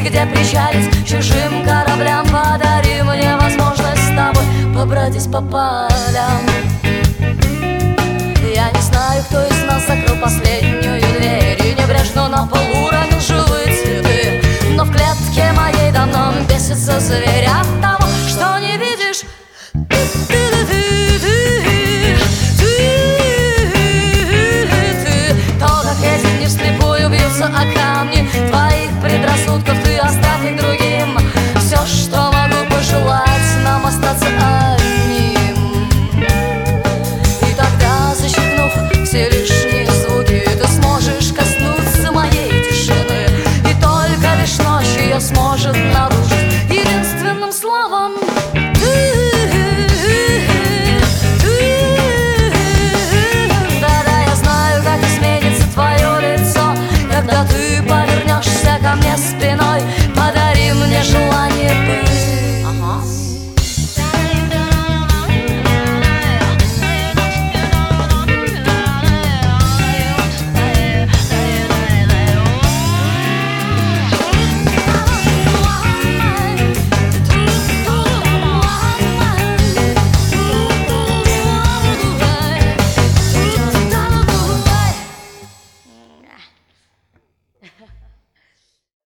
где причалить чужим кораблям. Подари мне возможность с тобой побродить по полям. Я не знаю, кто из нас закрыл последнюю дверь и небрежно на полу ранил живых.